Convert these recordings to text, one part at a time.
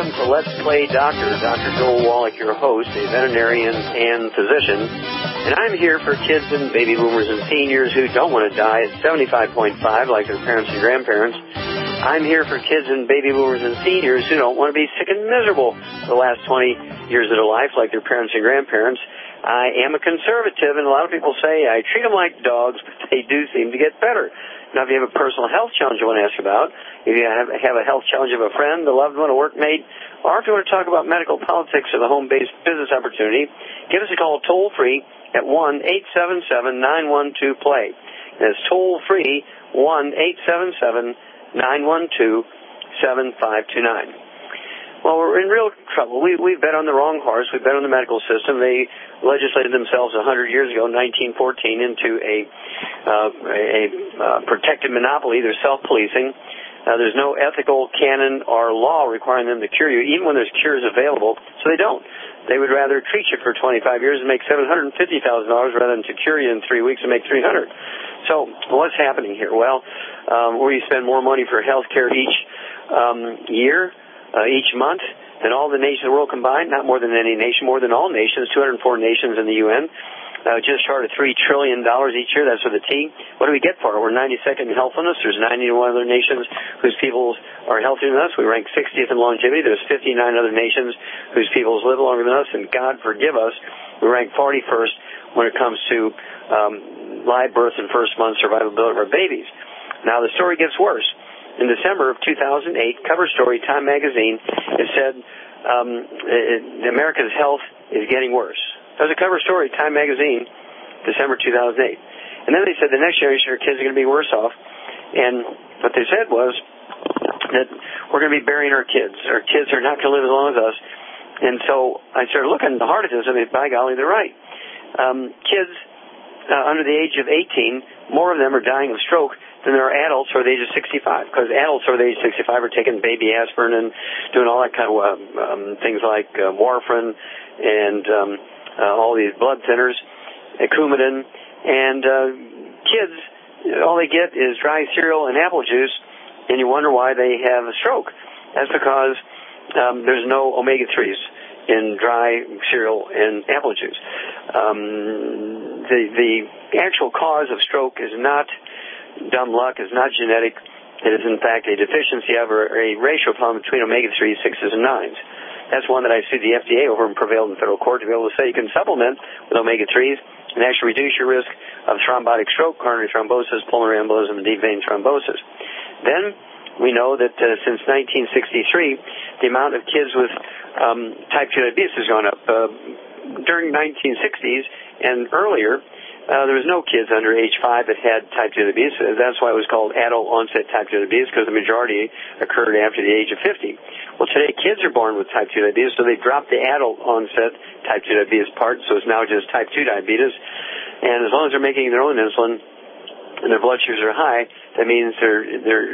welcome to Let's Play Doctor. Dr. Joel Wallach, your host, a veterinarian and physician. And I'm here for kids and baby boomers and seniors who don't want to die at 75.5 like their parents and grandparents. I'm here for kids and baby boomers and seniors who don't want to be sick and miserable the last 20 years of their life like their parents and grandparents. I am a conservative, and a lot of people say I treat them like dogs, but they do seem to get better. Now, if you have a personal health challenge you want to ask about, if you have a health challenge of a friend, a loved one, a workmate, or if you want to talk about medical politics or the home-based business opportunity, give us a call toll-free at 1-877-912-PLAY. That's toll-free, 1-877-912-7529. Well, we're in real trouble. We bet on the wrong horse. We bet on the medical system. They legislated themselves 100 years ago, 1914, into a protected monopoly. They're self-policing. There's no ethical canon or law requiring them to cure you, even when there's cures available, so they don't. They would rather treat you for 25 years and make $750,000 rather than to cure you in 3 weeks and make $300,000. So what's happening here? Well, we spend more money for health care each year, each month, than all the nations of the world combined, not more than any nation, more than all nations, 204 nations in the UN, just short of $3 trillion each year. That's with a T. What do we get for it? We're 92nd in healthfulness. There's 91 other nations whose peoples are healthier than us. We rank 60th in longevity. There's 59 other nations whose peoples live longer than us, and God forgive us, we rank 41st when it comes to live birth and first month survivability of our babies. Now, the story gets worse. In December of 2008, cover story, Time magazine, it said America's health is getting worse. That was a cover story, Time magazine, December 2008. And then they said the next generation of kids are going to be worse off. And what they said was that we're going to be burying our kids. Our kids are not going to live as long as us. And so I started looking at the heart of this. I mean, by golly, they're right. Kids under the age of 18, more of them are dying of stroke than there are adults over the age of 65, because adults over the age of 65 are taking baby aspirin and doing all that kind of things like warfarin and all these blood thinners, Coumadin, and kids, all they get is dry cereal and apple juice, and you wonder why they have a stroke. That's because there's no omega-3s in dry cereal and apple juice. The actual cause of stroke is not dumb luck, is not genetic. It is, in fact, a deficiency of a ratio problem between omega-3s, 6s, and 9s. That's one that I sued the FDA over and prevailed in federal court to be able to say you can supplement with omega-3s and actually reduce your risk of thrombotic stroke, coronary thrombosis, pulmonary embolism, and deep vein thrombosis. Then we know that since 1963, the amount of kids with type 2 diabetes has gone up. During 1960s and earlier, there was no kids under age 5 that had type 2 diabetes. That's why it was called adult-onset type 2 diabetes, because the majority occurred after the age of 50. Well, today kids are born with type 2 diabetes, so they dropped the adult-onset type 2 diabetes part, so it's now just type 2 diabetes. And as long as they're making their own insulin and their blood sugars are high, that means their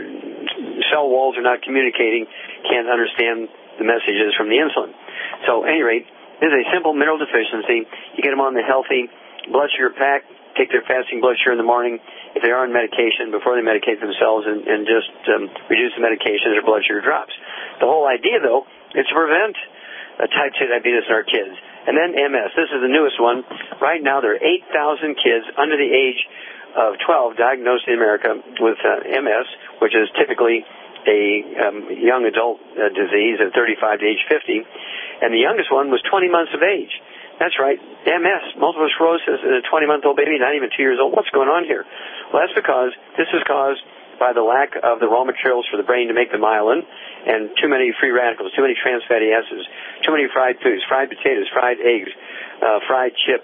cell walls are not communicating, can't understand the messages from the insulin. So, at any rate, this is a simple mineral deficiency. You get them on the healthy blood sugar pack, take their fasting blood sugar in the morning. If they are on medication, before they medicate themselves and just reduce the medication, their blood sugar drops. The whole idea, though, is to prevent type 2 diabetes in our kids. And then MS. This is the newest one. Right now, there are 8,000 kids under the age of 12 diagnosed in America with MS, which is typically a young adult disease at 35 to age 50. And the youngest one was 20 months of age. That's right, MS, multiple sclerosis, in a 20-month-old baby, not even 2 years old. What's going on here? Well, that's because this is caused by the lack of the raw materials for the brain to make the myelin, and too many free radicals, too many trans fatty acids, too many fried foods, fried potatoes, fried eggs, fried chips,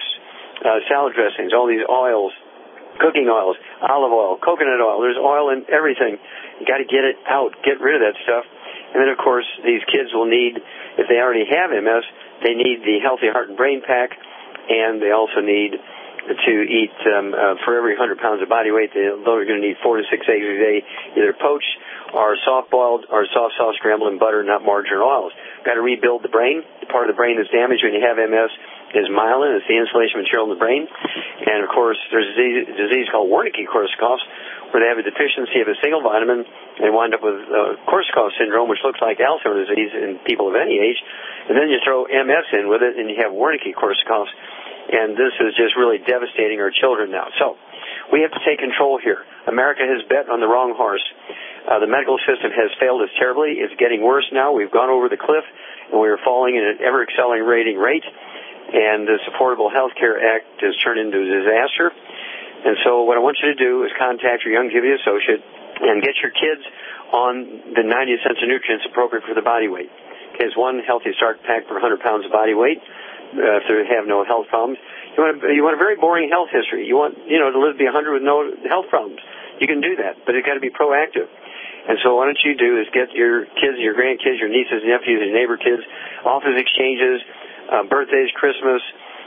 salad dressings, all these oils, cooking oils, olive oil, coconut oil. There's oil in everything. You got to get it out, get rid of that stuff. And then, of course, these kids will need, if they already have MS, they need the Healthy Heart and Brain Pack, and they also need to eat, for every 100 pounds of body weight, they're going to need 4 to 6 eggs a day, either poached or soft-boiled or soft scrambled in butter, not margarine or oils. Got to rebuild the brain. The part of the brain that's damaged when you have MS is myelin. It's the insulation material in the brain. And, of course, there's a disease called Wernicke-Korsakoff, where they have a deficiency of a single vitamin and wind up with Korsakoff syndrome, which looks like Alzheimer's disease in people of any age. And then you throw MS in with it, and you have Wernicke-Korsakoff. And this is just really devastating our children now. So we have to take control here. America has bet on the wrong horse. The medical system has failed us terribly. It's getting worse now. We've gone over the cliff, and we are falling at an ever-accelerating rate. And this Affordable Health Care Act has turned into a disaster. And so what I want you to do is contact your Youngevity associate and get your kids on the 90 cents of nutrients appropriate for the body weight. Okay, it's one healthy start pack per 100 pounds of body weight if they have no health problems. You want a very boring health history. You want, to live to be 100 with no health problems. You can do that, but it's got to be proactive. And so what you do is get your kids, your grandkids, your nieces, nephews, and neighbor kids, office exchanges, birthdays, Christmas,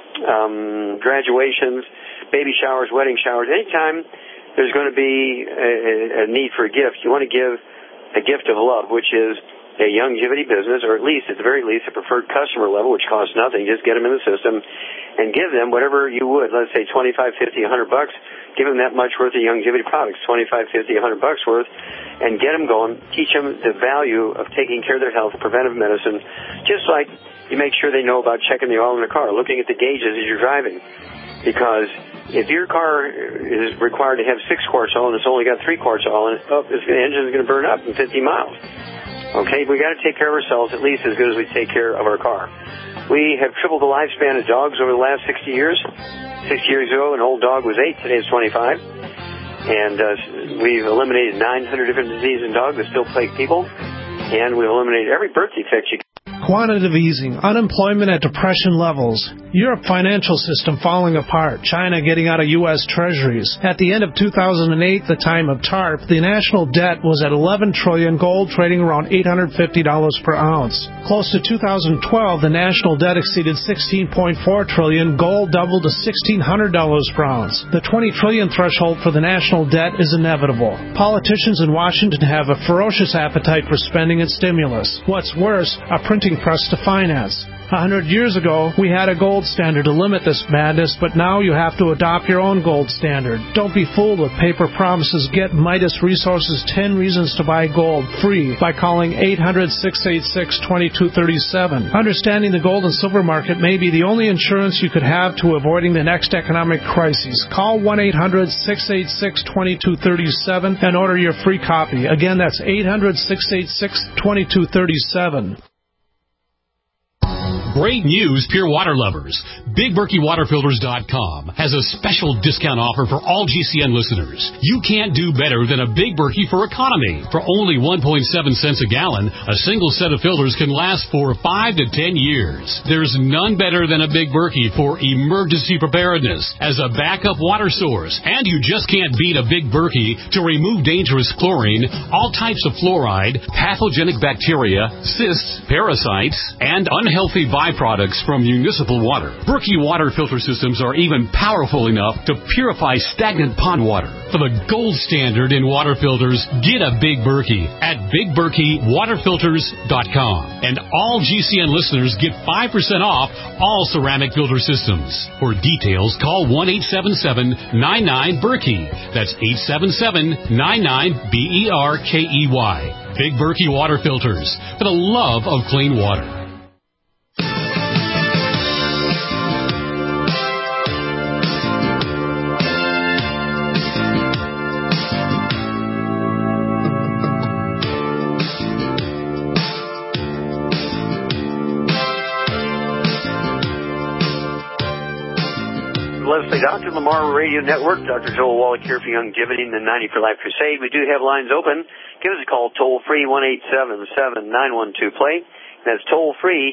graduations, baby showers, wedding showers. Anytime there's going to be a need for a gift, you want to give a gift of love, which is a Youngevity business, or at the very least, a preferred customer level, which costs nothing. Just get them in the system and give them whatever you would. Let's say $25, $50, $100. Give them that much worth of Youngevity products, $25, $50, $100 worth, and get them going. Teach them the value of taking care of their health, preventive medicine, just like you make sure they know about checking the oil in the car, looking at the gauges as you're driving. Because if your car is required to have 6 quarts oil and it's only got 3 quarts oil, and the engine is going to burn up in 50 miles. Okay, we got to take care of ourselves at least as good as we take care of our car. We have tripled the lifespan of dogs over the last 60 years. 60 years ago, an old dog was 8. Today it's 25. And we've eliminated 900 different diseases in dogs that still plague people. And we've eliminated every birth defect you can. Quantitative easing, unemployment at depression levels, Europe financial system falling apart, China getting out of U.S. treasuries. At the end of 2008, the time of TARP, the national debt was at $11 trillion, gold trading around $850 per ounce. Close to 2012, the national debt exceeded $16.4 trillion, gold doubled to $1,600 per ounce. The $20 trillion threshold for the national debt is inevitable. Politicians in Washington have a ferocious appetite for spending and stimulus. What's worse, a printing press to finance. 100 years ago, we had a gold standard to limit this madness, but now you have to adopt your own gold standard. Don't be fooled with paper promises. Get Midas Resources 10 Reasons to Buy Gold free by calling 800-686-2237. Understanding the gold and silver market may be the only insurance you could have to avoiding the next economic crisis. Call 1-800-686-2237 and order your free copy. Again, that's 800-686-2237. Great news, pure water lovers. BigBerkeyWaterFilters.com has a special discount offer for all GCN listeners. You can't do better than a Big Berkey for economy. For only 1.7 cents a gallon, a single set of filters can last for 5 to 10 years. There's none better than a Big Berkey for emergency preparedness as a backup water source. And you just can't beat a Big Berkey to remove dangerous chlorine, all types of fluoride, pathogenic bacteria, cysts, parasites, and unhealthy byproducts from municipal water. Berkey water filter systems are even powerful enough to purify stagnant pond water. For the gold standard in water filters, get a Big Berkey at BigBerkeyWaterFilters.com. And all GCN listeners get 5% off all ceramic filter systems. For details, call 1-877-99-BERKEY. That's 877-99-BERKEY. Big Berkey Water Filters, for the love of clean water. Leslie, Dr. Lamar Radio Network, Dr. Joel Wallach here for Youngevity and the 90 for Life Crusade. We do have lines open. Give us a call toll-free, 1-877-912-PLAY. That's toll-free,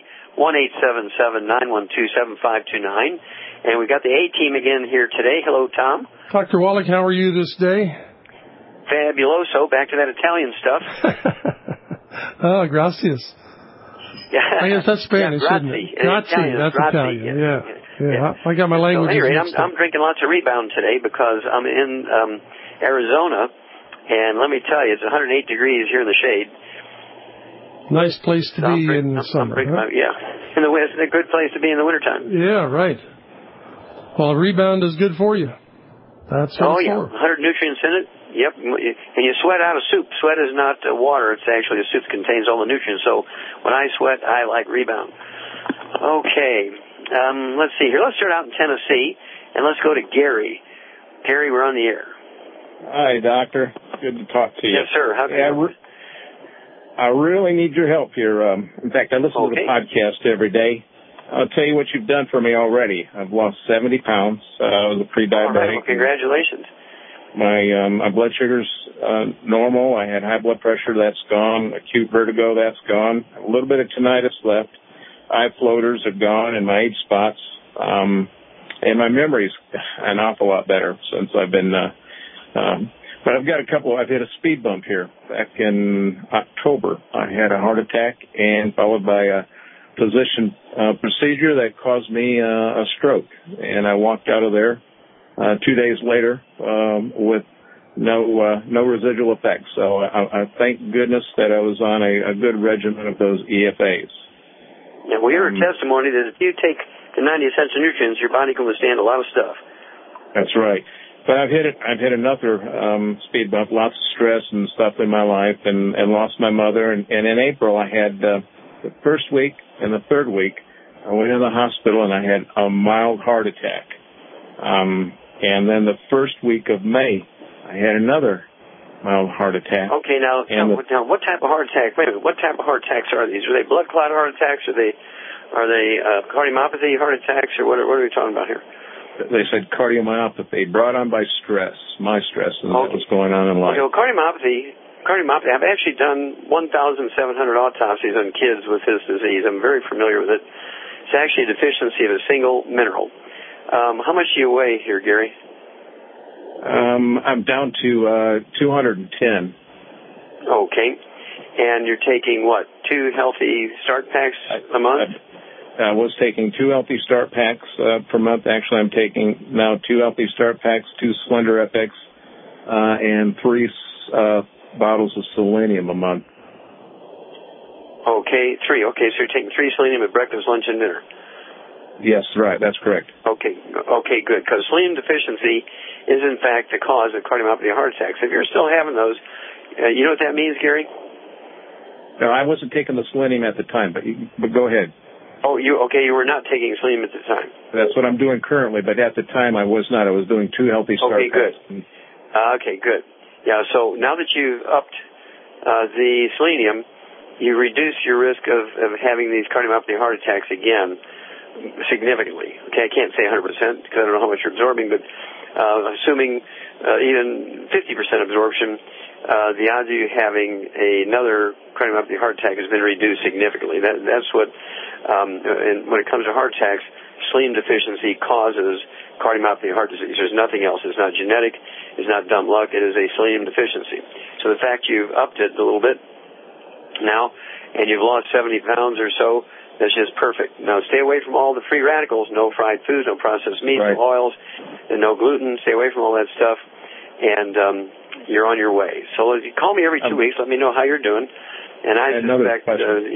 1-877-912-7529. And we got the A-team again here today. Hello, Tom. Dr. Wallach, how are you this day? Fabuloso. Back to that Italian stuff. Oh, gracias. Yeah. I guess that's Spanish, isn't it? Grazie. That's Italian. Yeah. I got my language. So anyway, I'm drinking lots of Rebound today because I'm in Arizona, and let me tell you, it's 108 degrees here in the shade. Nice place to be in the summer. in the winter. It's a good place to be in the wintertime. Yeah, right. Well, Rebound is good for you. That's what it's for. 100 nutrients in it. Yep, and you sweat out of soup. Sweat is not water. It's actually the soup contains all the nutrients. So when I sweat, I like Rebound. Okay, let's see here. Let's start out in Tennessee, and let's go to Gary. Gary, we're on the air. Hi, Doctor. Good to talk to you. Yes, sir. How can I help? I really need your help here. In fact, I listen to the podcast every day. I'll tell you what you've done for me already. I've lost 70 pounds. I was a pre-diabetic. All right. Well, congratulations. My blood sugar's normal. I had high blood pressure. That's gone. Acute vertigo. That's gone. A little bit of tinnitus left. Eye floaters are gone, and my age spots. And my memory's an awful lot better since I've been. But I've got I've hit a speed bump here. Back in October, I had a heart attack and followed by a physician procedure that caused me a stroke. And I walked out of there 2 days later with no residual effects. So I thank goodness that I was on a good regimen of those EFAs. Yeah, well, you're a testimony that if you take the 90 essential nutrients, your body can withstand a lot of stuff. That's right. But I've hit another speed bump, lots of stress and stuff in my life, and lost my mother. And in April, I had the first week and the third week, I went in the hospital and I had a mild heart attack. And then the first week of May, I had another mild heart attack. Okay, now what type of heart attack? Wait a minute, what type of heart attacks are these? Are they blood clot heart attacks? Are they cardiomyopathy heart attacks? Or what are we talking about here? They said cardiomyopathy brought on by stress, my stress, and what was going on in life. Okay, well, cardiomyopathy, I've actually done 1,700 autopsies on kids with this disease. I'm very familiar with it. It's actually a deficiency of a single mineral. How much do you weigh here, Gary? I'm down to 210. Okay. And you're taking, 2 healthy start packs a month? I was taking 2 healthy start packs per month. Actually, I'm taking now 2 healthy start packs, 2 Slender FX, and 3 bottles of selenium a month. Okay, 3. Okay, so you're taking 3 selenium at breakfast, lunch, and dinner. Yes, right. That's correct. Okay, good. Because selenium deficiency is, in fact, the cause of cardiomyopathy and heart attacks. If you're still having those, you know what that means, Gary? No, I wasn't taking the selenium at the time, but go ahead. Oh, you were not taking selenium at the time. That's what I'm doing currently, but at the time I was not. I was doing 2 healthy start packs. Okay, good. Okay, good. Yeah, so now that you've upped the selenium, you reduce your risk of having these cardiomyopathy heart attacks again significantly. Okay, I can't say 100% because I don't know how much you're absorbing, but assuming even 50% absorption, the odds of you having another cardiomyopathy heart attack has been reduced significantly. That's what, and when it comes to heart attacks, selenium deficiency causes cardiomyopathy heart disease. There's nothing else. It's not genetic. It's not dumb luck. It is a selenium deficiency. So the fact you've upped it a little bit now, and you've lost 70 pounds or so, that's just perfect. Now, stay away from all the free radicals, no fried foods, no processed meats, no oils, and no gluten. Stay away from all that stuff, and you're on your way. So if you call me every 2 weeks, let me know how you're doing. And I suspect,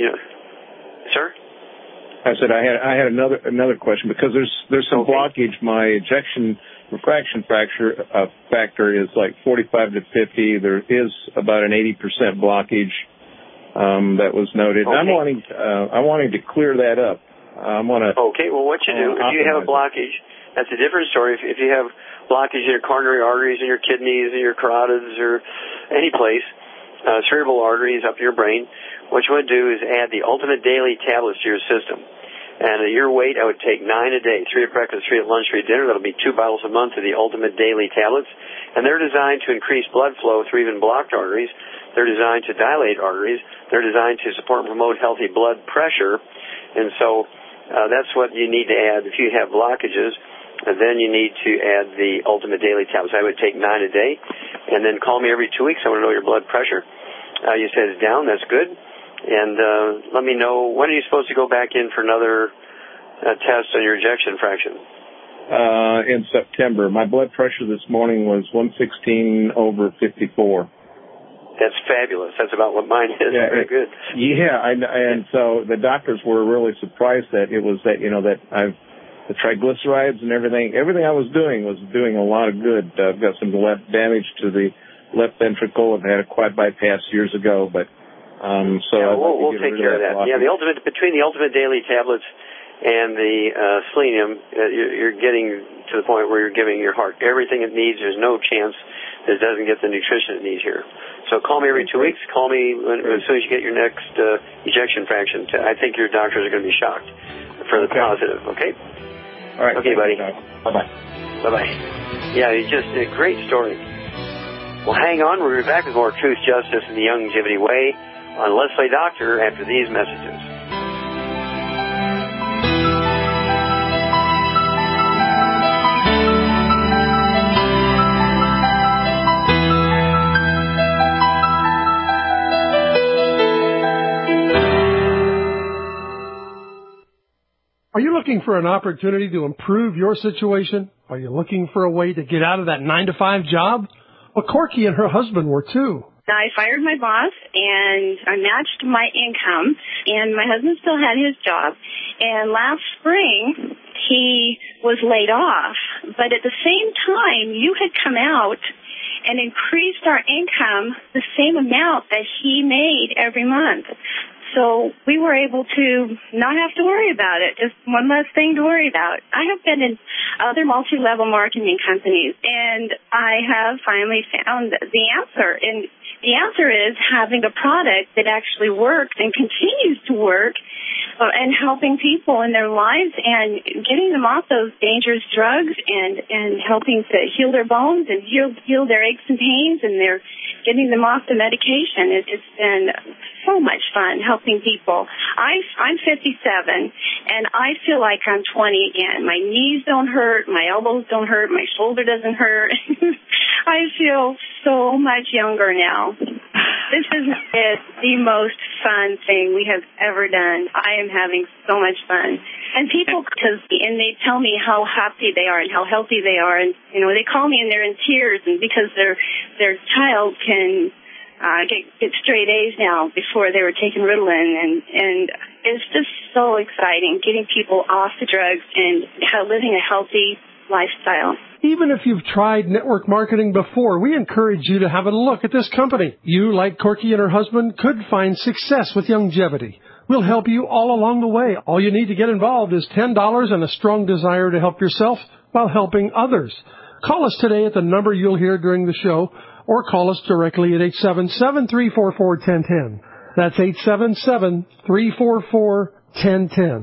sir? I said I had another question because there's some blockage. My ejection refraction factor is like 45 to 50. There is about an 80% blockage that was noted. Okay. I'm wanting to clear that up. Okay. Well, what you do if you have a blockage, that's a different story. If you have blockage in your coronary arteries, in your kidneys, in your carotids, or any place, cerebral arteries up your brain, what you want to do is add the Ultimate Daily tablets to your system. And at your weight, I would take 9 a day, 3 at breakfast, 3 at lunch, 3 at dinner. That'll be 2 bottles a month of the Ultimate Daily tablets. And they're designed to increase blood flow through even blocked arteries. They're designed to dilate arteries. They're designed to support and promote healthy blood pressure. And so that's what you need to add. If you have blockages, then you need to add the Ultimate Daily tablets. I would take 9 a day. And then call me every 2 weeks. I want to know your blood pressure. You said it's down. That's good. And let me know, when are you supposed to go back in for another test on your ejection fraction? In September. My blood pressure this morning was 116/54. That's fabulous. That's about what mine is. Yeah, very good. Yeah, and so the doctors were really surprised that it was that, that the triglycerides and everything I was doing a lot of good. I've got some damage to the left ventricle. I've had a quad bypass years ago, but we'll take care of that. Yeah, between the Ultimate Daily tablets and the selenium, you're getting to the point where you're giving your heart everything it needs. There's no chance that it doesn't get the nutrition it needs here. So call me every 2 weeks. Call me as soon as you get your next ejection fraction. I think your doctors are going to be shocked for the positive. Okay. All right. Okay, buddy. Bye-bye. Bye-bye. Yeah, it's just a great story. Well, hang on. We'll be back with more Truth, Justice, and the Youngevity Way on Leslie Doctor after these messages. Are you looking for an opportunity to improve your situation? Are you looking for a way to get out of that 9-to-5 job? Well, Corky and her husband were too. I fired my boss, and I matched my income, and my husband still had his job. And last spring, he was laid off. But at the same time, you had come out and increased our income the same amount that he made every month. So we were able to not have to worry about it, just one less thing to worry about. I have been in other multi-level marketing companies, and I have finally found the answer. And the answer is having a product that actually works and continues to work and helping people in their lives and getting them off those dangerous drugs and helping to heal their bones and heal their aches and pains, and they're getting them off the medication. It's been so much fun helping people. I'm 57, and I feel like I'm 20 again. My knees don't hurt, my elbows don't hurt, my shoulder doesn't hurt. I feel so much younger now. This is the most fun thing we have ever done. I am having so much fun. And people, and they tell me how happy they are and how healthy they are. And, they call me and they're in tears, and because their child can get straight A's now before they were taking Ritalin. And it's just so exciting getting people off the drugs and living a healthy lifestyle. Even if you've tried network marketing before, we encourage you to have a look at this company. You, like Corky and her husband, could find success with Youngevity. We'll help you all along the way. All you need to get involved is $10 and a strong desire to help yourself while helping others. Call us today at the number you'll hear during the show, or call us directly at 877-344-1010. That's 877-344-1010.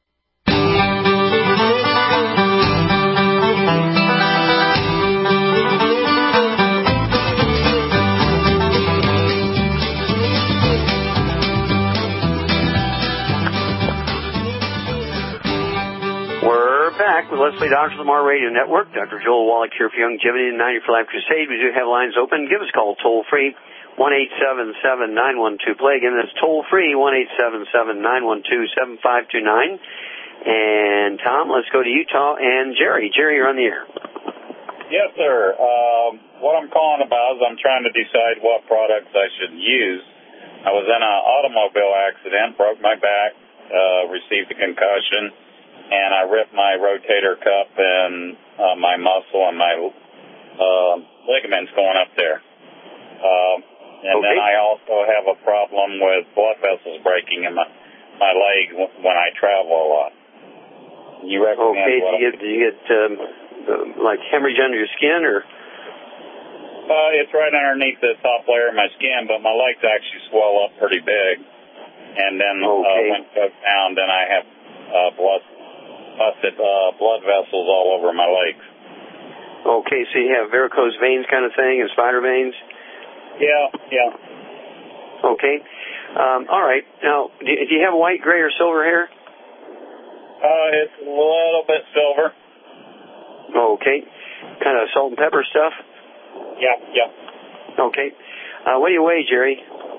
Back with Leslie Doctor Lamar Radio Network. Dr. Joel Wallach here for Youngevity and 90 for Life Crusade. We do have lines open. Give us a call toll free, 1-877-912-PLAY. Again, that's toll free, 1-877-912-7529. And Tom, let's go to Utah and Jerry. Jerry, you're on the air. Yes, sir. What I'm calling about is I'm trying to decide what products I should use. I was in an automobile accident, broke my back, received a concussion, and I ripped my rotator cuff and my muscle and my ligaments going up there. Then I also have a problem with blood vessels breaking in my leg when I travel a lot. You recommend do you get like hemorrhage under your skin, or? It's right underneath the top layer of my skin, but my legs actually swell up pretty big. And then when it goes down, then I have busted blood vessels all over my legs. Okay, so you have varicose veins kind of thing and spider veins? Yeah. Okay. All right. Now, do you have white, gray, or silver hair? It's a little bit silver. Okay. Kind of salt and pepper stuff? Yeah. Okay. What do you weigh, Jerry?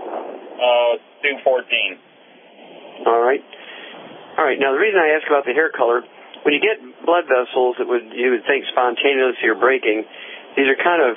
214. All right. Now, the reason I ask about the hair color, when you get blood vessels that you would think spontaneously are breaking, these are kind of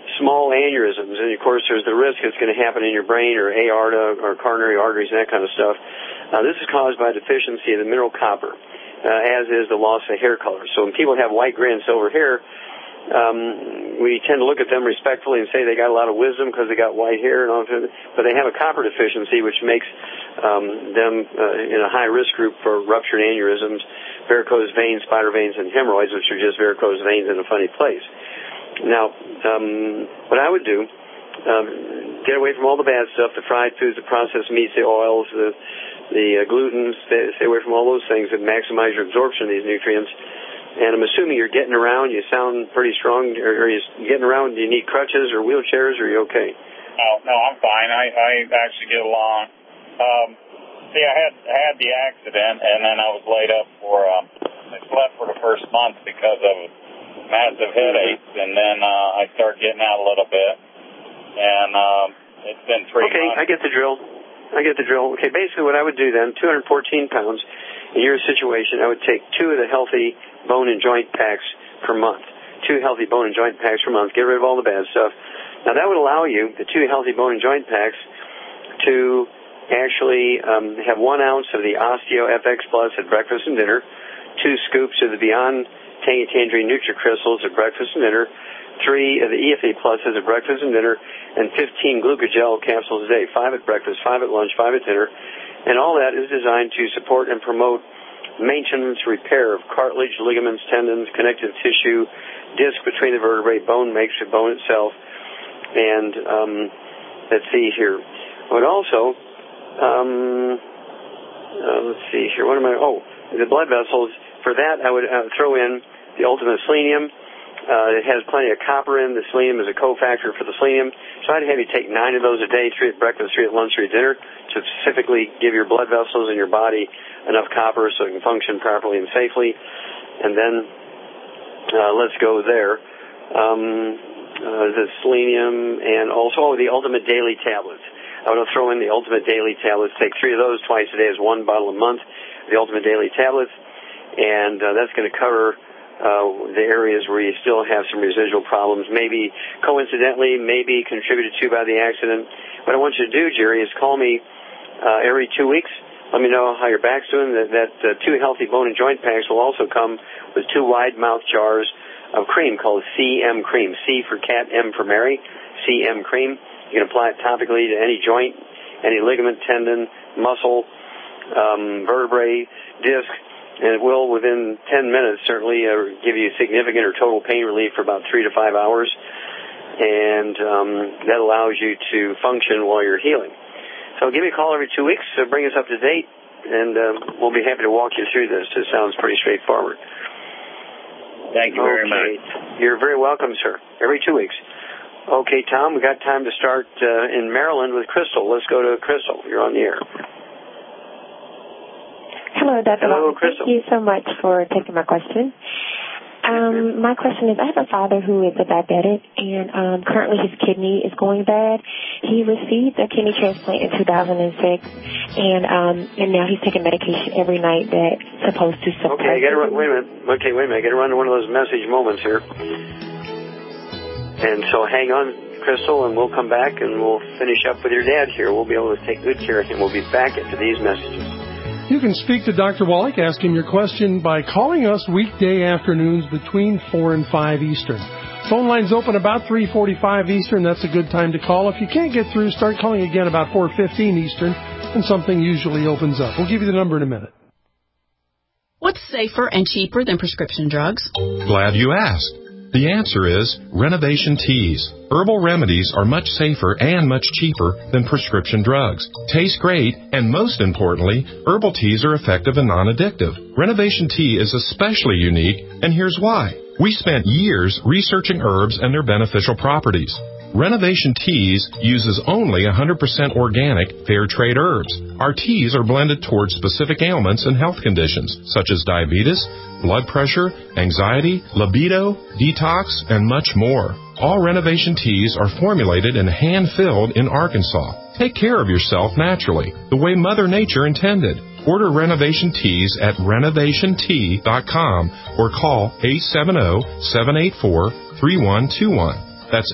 small aneurysms, and of course there's the risk it's going to happen in your brain or aorta or coronary arteries and that kind of stuff. This is caused by deficiency of the mineral copper, as is the loss of hair color. So when people have white, gray, and silver hair, we tend to look at them respectfully and say they got a lot of wisdom because they got white hair and all that, but they have a copper deficiency, which makes them in a high risk group for ruptured aneurysms, varicose veins, spider veins, and hemorrhoids, which are just varicose veins in a funny place. Now, what I would do, get away from all the bad stuff, the fried foods, the processed meats, the oils, the gluten, stay away from all those things that maximize your absorption of these nutrients. And I'm assuming you're getting around. You sound pretty strong. Are you getting around? Do you need crutches or wheelchairs, or are you okay? No, I'm fine. I actually get along. See, I had the accident, and then I was laid up for, I slept for the first month because of massive headaches, and then I started getting out a little bit, and it's been 3 months. Okay, I get the drill. Okay, basically what I would do then, 214 pounds, in your situation, I would take 2 of the healthy bone and joint packs per month. 2 healthy bone and joint packs per month. Get rid of all the bad stuff. Now that would allow you, the 2 healthy bone and joint packs, to actually have 1 ounce of the Osteo FX Plus at breakfast and dinner, 2 scoops of the Beyond Tangy Tangerine NutriCrystals at breakfast and dinner, 3 of the EFA Pluses at breakfast and dinner, and 15 Glucogel capsules a day, 5 at breakfast, 5 at lunch, 5 at dinner. And all that is designed to support and promote maintenance, repair of cartilage, ligaments, tendons, connective tissue, disc between the vertebrae, bone makes the bone itself. And let's see here. I would also, let's see here. What am I? Oh, the blood vessels. For that, I would throw in the Ultimate Selenium. It has plenty of copper in. The selenium is a cofactor for the selenium. So I'd have you take 9 of those a day, 3 at breakfast, 3 at lunch, 3 at dinner, to specifically give your blood vessels in your body enough copper so it can function properly and safely. And then let's go there. The selenium and also the Ultimate Daily Tablets. I would throw in the Ultimate Daily Tablets. Take 3 of those twice a day as 1 bottle a month, the Ultimate Daily Tablets. And that's going to cover the areas where you still have some residual problems, maybe coincidentally, maybe contributed to by the accident. What I want you to do, Jerry, is call me every 2 weeks. Let me know how your back's doing. That 2 healthy bone and joint packs will also come with 2 wide mouth jars of cream called CM Cream. C for cat, M for Mary, CM Cream. You can apply it topically to any joint, any ligament, tendon, muscle, vertebrae, disc. And it will, within 10 minutes, certainly give you significant or total pain relief for about 3 to 5 hours. And that allows you to function while you're healing. So give me a call every 2 weeks. Bring us up to date, and we'll be happy to walk you through this. It sounds pretty straightforward. Thank you very much. You're very welcome, sir. Every 2 weeks. Okay, Tom, we got time to start in Maryland with Crystal. Let's go to Crystal. You're on the air. Hello, Dr. Hello, Walker. Crystal. Thank you so much for taking my question. My question is, I have a father who is a diabetic, and currently his kidney is going bad. He received a kidney transplant in 2006, and now he's taking medication every night that's supposed to suppress. Okay, wait a minute. I got to run to one of those message moments here. And so hang on, Crystal, and we'll come back and we'll finish up with your dad here. We'll be able to take good care of him. We'll be back after these messages. You can speak to Dr. Wallach, ask him your question by calling us weekday afternoons between 4 and 5 Eastern. Phone lines open about 3:45 Eastern. That's a good time to call. If you can't get through, start calling again about 4:15 Eastern, and something usually opens up. We'll give you the number in a minute. What's safer and cheaper than prescription drugs? Glad you asked. The answer is Renovation Teas. Herbal remedies are much safer and much cheaper than prescription drugs. Taste great, and most importantly, herbal teas are effective and non-addictive. Renovation Tea is especially unique, and here's why. We spent years researching herbs and their beneficial properties. Renovation Teas uses only 100% organic, fair trade herbs. Our teas are blended towards specific ailments and health conditions, such as diabetes, blood pressure, anxiety, libido, detox, and much more. All Renovation Teas are formulated and hand-filled in Arkansas. Take care of yourself naturally, the way Mother Nature intended. Order Renovation Teas at renovationtea.com or call 870-784-3121. That's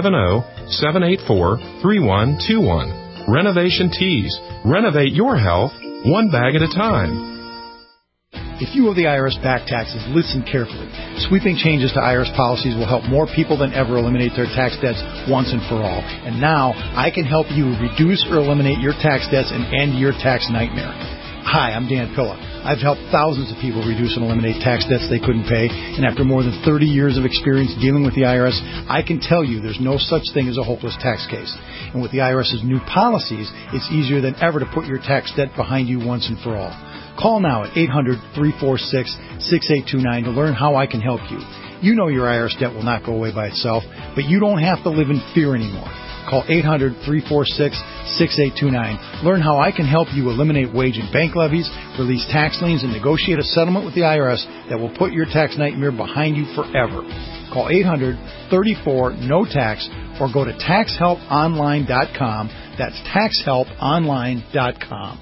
870-784-3121. Renovation Teas. Renovate your health, one bag at a time. If you owe the IRS back taxes, listen carefully. Sweeping changes to IRS policies will help more people than ever eliminate their tax debts once and for all. And now, I can help you reduce or eliminate your tax debts and end your tax nightmare. Hi, I'm Dan Pilla. I've helped thousands of people reduce and eliminate tax debts they couldn't pay, and after more than 30 years of experience dealing with the IRS, I can tell you there's no such thing as a hopeless tax case. And with the IRS's new policies, it's easier than ever to put your tax debt behind you once and for all. Call now at 800-346-6829 to learn how I can help you. You know your IRS debt will not go away by itself, but you don't have to live in fear anymore. Call 800-346-6829. Learn how I can help you eliminate wage and bank levies, release tax liens, and negotiate a settlement with the IRS that will put your tax nightmare behind you forever. Call 800-34-NO-TAX or go to TaxHelpOnline.com. That's TaxHelpOnline.com.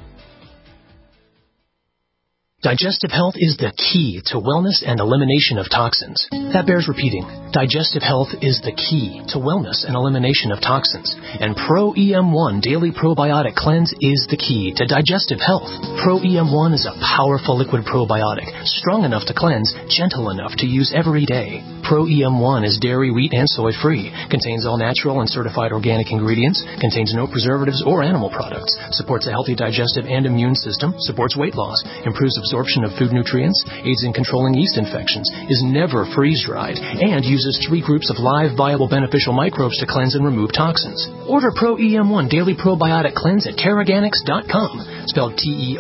Digestive health is the key to wellness and elimination of toxins. That bears repeating. Digestive health is the key to wellness and elimination of toxins. And Pro EM1 Daily Probiotic Cleanse is the key to digestive health. Pro EM1 is a powerful liquid probiotic, strong enough to cleanse, gentle enough to use every day. Pro EM1 is dairy, wheat, and soy-free, contains all natural and certified organic ingredients, contains no preservatives or animal products, supports a healthy digestive and immune system, supports weight loss, improves absorption of food nutrients, aids in controlling yeast infections, is never freeze-dried, and uses 3 groups of live, viable, beneficial microbes to cleanse and remove toxins. Order Pro EM1 Daily Probiotic Cleanse at Teraganix.com, spelled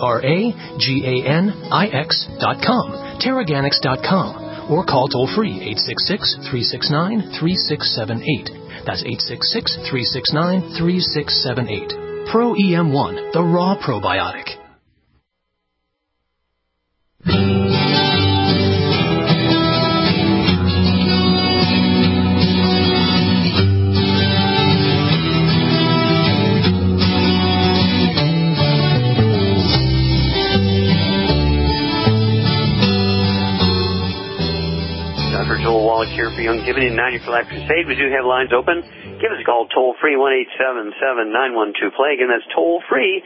TerraGanix.com, Teraganix.com, or call toll-free 866-369-3678. That's 866-369-3678. Pro EM1, the raw probiotic. Joel Wallach here for Young Giving and 90 for Life Crusade. We do have lines open. Give us a call toll-free, 1-877-912-PLAY. Again, that's toll-free,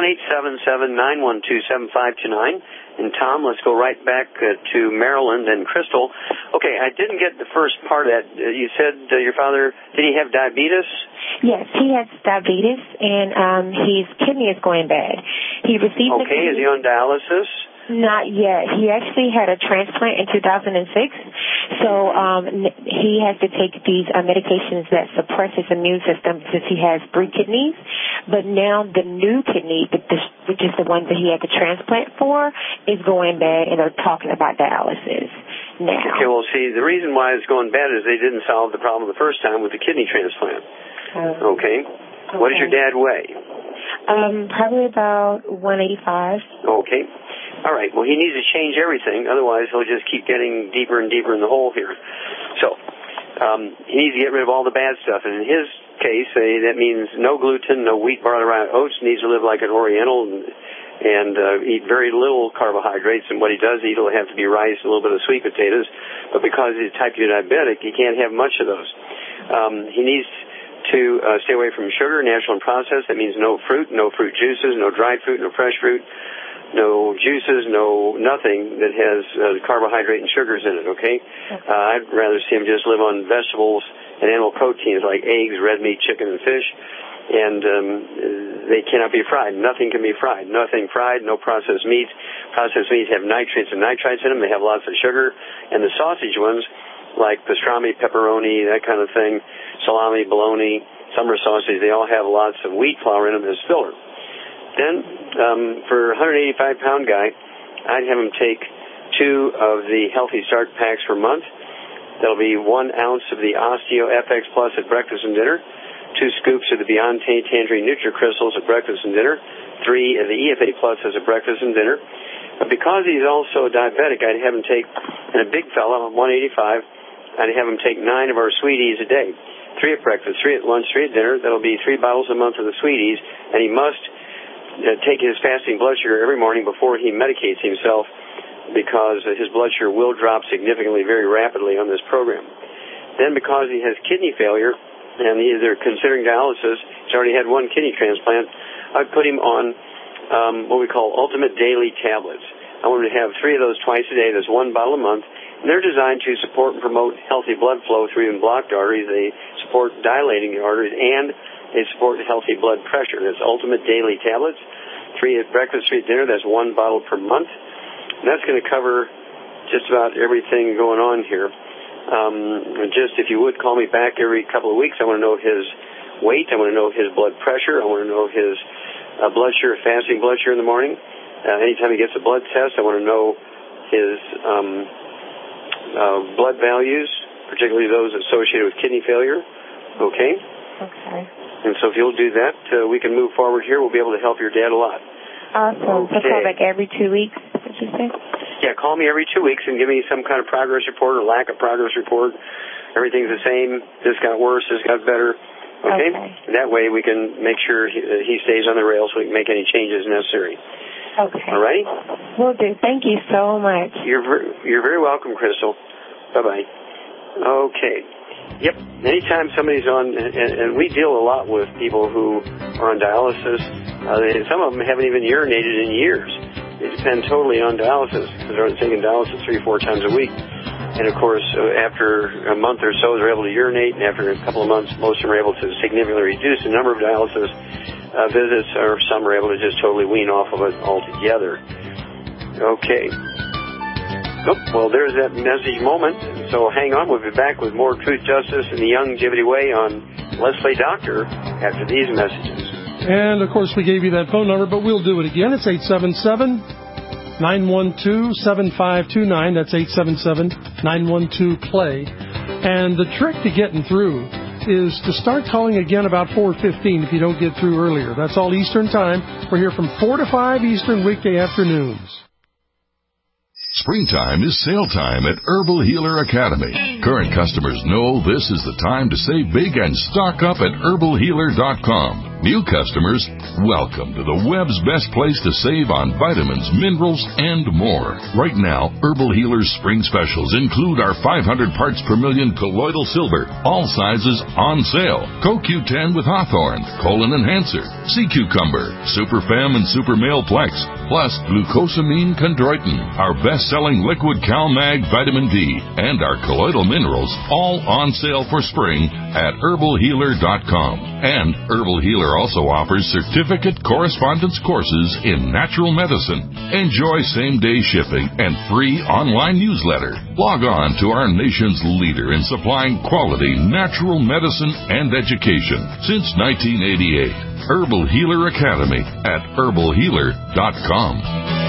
1-877-912-7529. And Tom, let's go right back to Maryland and Crystal. Okay, I didn't get the first part of that. You said your father, did he have diabetes? Yes, he has diabetes, and his kidney is going bad. He received is he on dialysis? Not yet. He actually had a transplant in 2006, so he has to take these medications that suppress his immune system since he has 3 kidneys. But now the new kidney, which is the one that he had the transplant for, is going bad, and they're talking about dialysis now. Okay, well, see, the reason why it's going bad is they didn't solve the problem the first time with the kidney transplant. Okay. What does your dad weigh? Probably about 185. Okay. All right. Well, he needs to change everything. Otherwise, he'll just keep getting deeper and deeper in the hole here. So he needs to get rid of all the bad stuff. And in his case, that means no gluten, no wheat, barley, rye, oats. Needs to live like an Oriental and eat very little carbohydrates. And what he does eat will have to be rice, a little bit of sweet potatoes. But because he's type 2 diabetic, he can't have much of those. He needs to stay away from sugar, natural and processed. That means no fruit juices, no dried fruit, no fresh fruit. No juices, no nothing that has carbohydrate and sugars in it, okay? I'd rather see him just live on vegetables and animal proteins like eggs, red meat, chicken, and fish. And they cannot be fried. Nothing can be fried. Nothing fried, no processed meats. Processed meats have nitrates and nitrites in them. They have lots of sugar. And the sausage ones, like pastrami, pepperoni, that kind of thing, salami, bologna, summer sausage, they all have lots of wheat flour in them as filler. Then, for a 185-pound guy, I'd have him take 2 of the Healthy Start packs per month. That'll be 1 ounce of the Osteo FX Plus at breakfast and dinner, 2 scoops of the Beyond Tangerine NutriCrystals at breakfast and dinner, 3 of the EFA Plus as a breakfast and dinner. But because he's also diabetic, I'd have him take, and a big fella, 185, I'd have him take 9 of our Sweeties a day, 3 at breakfast, 3 at lunch, 3 at dinner. That'll be 3 bottles a month of the Sweeties, and he must take his fasting blood sugar every morning before he medicates himself, because his blood sugar will drop significantly very rapidly on this program. Then because he has kidney failure and they're considering dialysis, he's already had one kidney transplant, I put him on what we call Ultimate Daily tablets. I want him to have 3 of those twice a day. There's 1 bottle a month. And they're designed to support and promote healthy blood flow through even blocked arteries. They support dilating the arteries, and they support healthy blood pressure. That's Ultimate Daily tablets. 3 at breakfast, 3 at dinner. That's 1 bottle per month. And that's going to cover just about everything going on here. Just if you would call me back every couple of weeks, I want to know his weight. I want to know his blood pressure. I want to know his blood sugar, fasting blood sugar in the morning. Anytime he gets a blood test, I want to know his blood values, particularly those associated with kidney failure. Okay? Okay. And so if you'll do that, we can move forward here. We'll be able to help your dad a lot. Awesome. Okay. So call back every 2 weeks, did you say? Yeah, call me every 2 weeks and give me some kind of progress report or lack of progress report. Everything's the same. This got worse. This got better. Okay? That way we can make sure he stays on the rails so we can make any changes necessary. Okay. All right? Will do. Thank you so much. You're very welcome, Crystal. Bye-bye. Okay. Yep. Anytime somebody's on, and we deal a lot with people who are on dialysis. Some of them haven't even urinated in years. They depend totally on dialysis because they're taking dialysis 3 or 4 times a week. And, of course, after a month or so, they're able to urinate, and after a couple of months, most of them are able to significantly reduce the number of dialysis visits, or some are able to just totally wean off of it altogether. Okay. Oh, well, there's that message moment. So hang on. We'll be back with more Truth, Justice, and the Youngevity Way on Leslie Doctor after these messages. And, of course, we gave you that phone number, but we'll do it again. It's 877-912-7529. That's 877-912-PLAY. And the trick to getting through is to start calling again about 4:15 if you don't get through earlier. That's all Eastern Time. We're here from 4 to 5 Eastern weekday afternoons. Springtime is sale time at Herbal Healer Academy. Current customers know this is the time to save big and stock up at herbalhealer.com. New customers, welcome to the web's best place to save on vitamins, minerals, and more. Right now, Herbal Healer's spring specials include our 500 parts per million colloidal silver, all sizes on sale. CoQ10 with Hawthorne, Colon Enhancer, Sea Cucumber, Super Fem and Super Male Plex, plus glucosamine chondroitin, our best-selling liquid CalMag vitamin D, and our colloidal minerals, all on sale for spring at herbalhealer.com. And Herbal Healer also offers certificate correspondence courses in natural medicine. Enjoy same-day shipping and free online newsletter. Log on to our nation's leader in supplying quality natural medicine and education since 1988. Herbal Healer Academy at herbalhealer.com.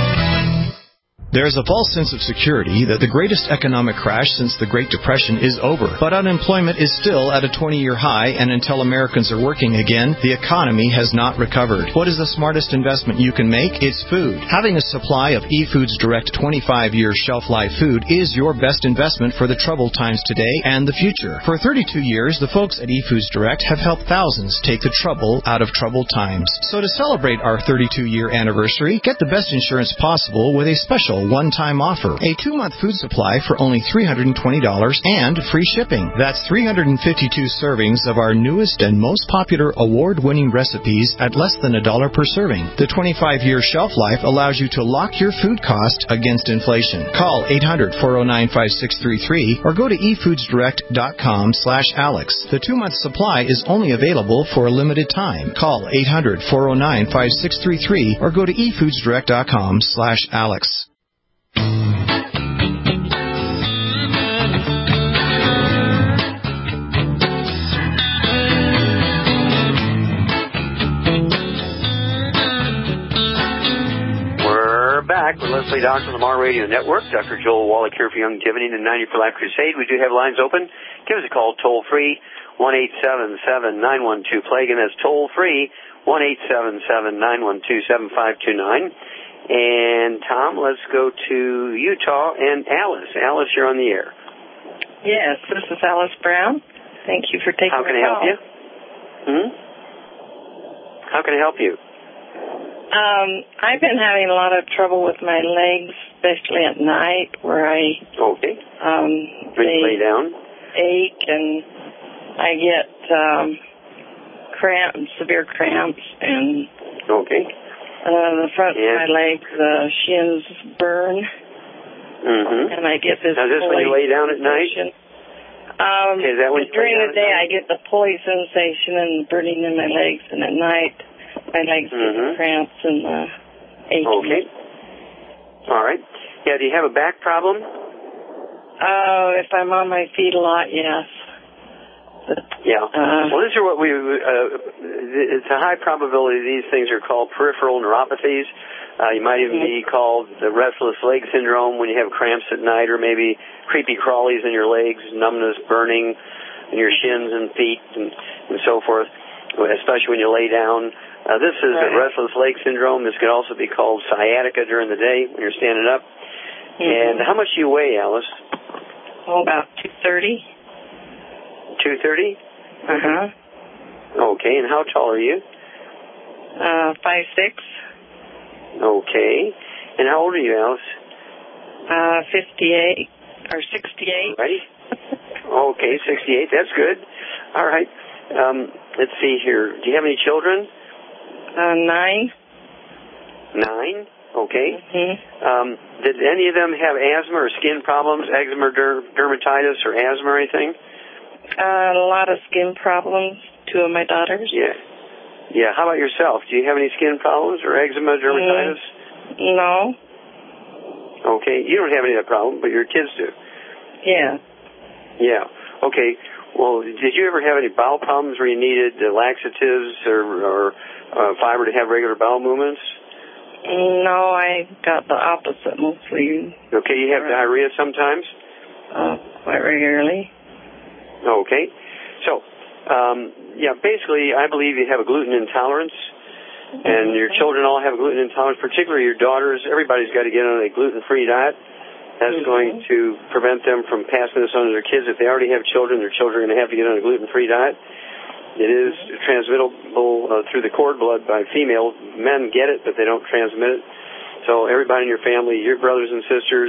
There is a false sense of security that the greatest economic crash since the Great Depression is over. But unemployment is still at a 20-year high, and until Americans are working again, the economy has not recovered. What is the smartest investment you can make? It's food. Having a supply of eFoods Direct 25-year shelf-life food is your best investment for the troubled times today and the future. For 32 years, the folks at eFoods Direct have helped thousands take the trouble out of troubled times. So to celebrate our 32-year anniversary, get the best insurance possible with a special one-time offer. A 2-month food supply for only $320 and free shipping. That's 352 servings of our newest and most popular award-winning recipes at less than $1 per serving. The 25-year shelf life allows you to lock your food cost against inflation. Call 800-409-5633 or go to efoodsdirect.com/Alex. The 2-month supply is only available for a limited time. Call 800-409-5633 or go to efoodsdirect.com/Alex. Back with Leslie Doctor on the Mar Radio Network. Dr. Joel Wallach here for Youngevity and the 90 for Life Crusade. We do have lines open. Give us a call toll-free, 1-877-912-PLAY. Again, that's toll-free, 1-877-912-7529. And, Tom, let's go to Utah and Alice. Alice, you're on the air. Yes, this is Alice Brown. Thank you for taking the call. How can I help you? How can I help you? I've been having a lot of trouble with my legs, especially at night, where I... Okay. Lay down. ache, and I get severe cramps, and the front of my legs, the shins burn, and I get this. Now, is this when you lay down at night? Is that when during the day I get the pulley sensation and burning in my legs, and at night my legs get the cramps and the aching. Okay. All right. Yeah, do you have a back problem? If I'm on my feet a lot, yes. Yeah. Well, these are what it's a high probability these things are called peripheral neuropathies. You might even be called the restless leg syndrome when you have cramps at night, or maybe creepy crawlies in your legs, numbness, burning in your shins and feet, and so forth, especially when you lay down. This is a restless leg syndrome. This could also be called sciatica during the day when you're standing up. And how much do you weigh, Alice? About 230. 230? Okay, and how tall are you? 5'6". Okay. And how old are you, Alice? 58 or 68. Right. Okay, 68. That's good. All right. Let's see here. Do you have any children? 9. 9? Okay. Did any of them have asthma or skin problems, eczema, dermatitis, or asthma or anything? A lot of skin problems. 2 of my daughters. Yeah. Yeah. How about yourself? Do you have any skin problems or eczema, dermatitis? No. Okay. You don't have any of that problem, but your kids do. Yeah. Yeah. Okay. Well, did you ever have any bowel problems where you needed laxatives or fiber to have regular bowel movements? No, I got the opposite mostly. Okay. You have diarrhea sometimes? Quite regularly. Okay. So, basically, I believe you have a gluten intolerance, and your children all have a gluten intolerance, particularly your daughters. Everybody's got to get on a gluten-free diet. That's going to prevent them from passing this on to their kids. If they already have children, their children are going to have to get on a gluten-free diet. It is transmittable through the cord blood by female. Men get it, but they don't transmit it. So everybody in your family, your brothers and sisters,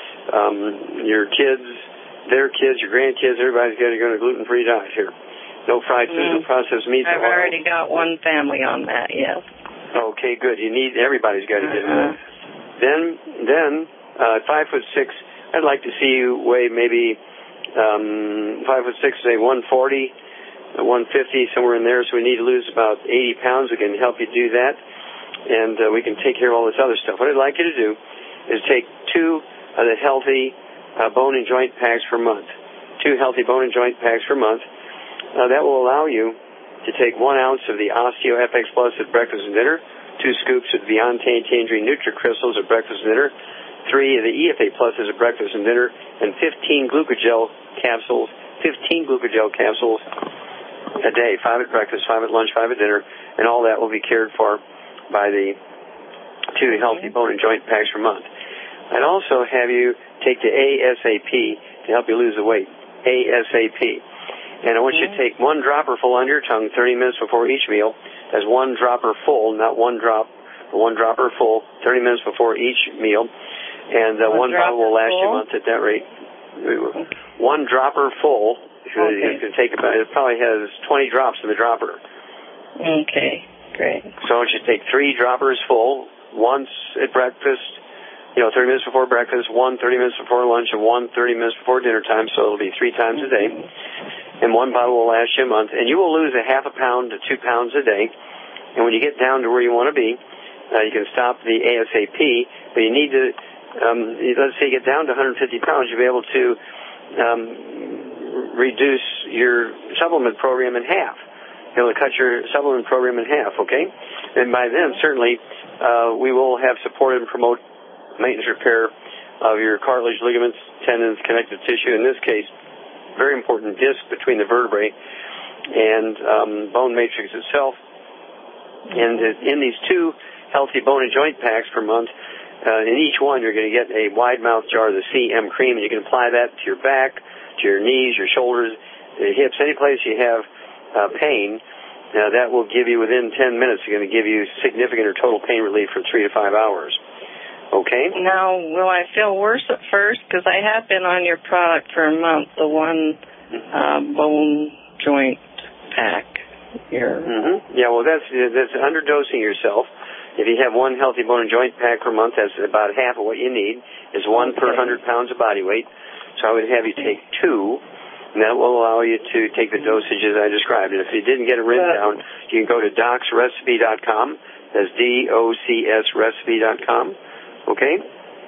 your kids, their kids, your grandkids, everybody's got to go on a gluten-free diet here. No fried foods, no processed meats. I've already got one family on that, yes. Okay, good. Everybody's got to get on that. Then, 5'6", I'd like to see you weigh maybe 5'6", say 140, 150, somewhere in there. So we need to lose about 80 pounds. We can help you do that, and we can take care of all this other stuff. What I'd like you to do is take 2 of the healthy bone and joint packs per month. 2 healthy bone and joint packs per month. That will allow you to take 1 ounce of the Osteo FX Plus at breakfast and dinner, 2 scoops of Beyond Tangerine NutriCrystals at breakfast and dinner, 3 of the EFA Pluses at breakfast and dinner, and 15 glucogel capsules a day, 5 at breakfast, 5 at lunch, 5 at dinner, and all that will be cared for by the 2 healthy bone and joint packs per month. I'd also have you take the ASAP to help you lose the weight, ASAP. And I want you to take 1 dropper full under your tongue 30 minutes before each meal. That's 1 dropper full, not 1 drop, but 1 dropper full 30 minutes before each meal. And 1 bottle will last you a month at that rate. 1 dropper full. You can take about, it probably has 20 drops in the dropper. Okay, great. So I want you to take 3 droppers full, once at breakfast, 30 minutes before breakfast, 1 30 minutes before lunch, and 1 30 minutes before dinner time. So it'll be 3 times a day. And 1 bottle will last you a month. And you will lose a half a pound to 2 pounds a day. And when you get down to where you want to be, you can stop the ASAP. But you need to, let's say you get down to 150 pounds, you'll be able to reduce your supplement program in half. You'll cut your supplement program in half, okay? And by then, certainly, we will have supported and promote maintenance repair of your cartilage, ligaments, tendons, connective tissue. In this case, very important disc between the vertebrae and bone matrix itself. And in these 2 healthy bone and joint packs per month, in each one you're going to get a wide mouth jar of the CM cream, and you can apply that to your back, to your knees, your shoulders, the hips, any place you have pain. That will give you, within 10 minutes, you're going to give you significant or total pain relief for 3 to 5 hours. Okay? Now, will I feel worse at first? Because I have been on your product for a month, the one bone joint pack here. Yeah, well, that's underdosing yourself. If you have one healthy bone and joint pack per month, that's about half of what you need. Is one per 100 pounds of body weight. So I would have you take 2, and that will allow you to take the dosages I described. And if you didn't get it written down, you can go to docsrecipe.com. That's DOCS recipe.com. Okay?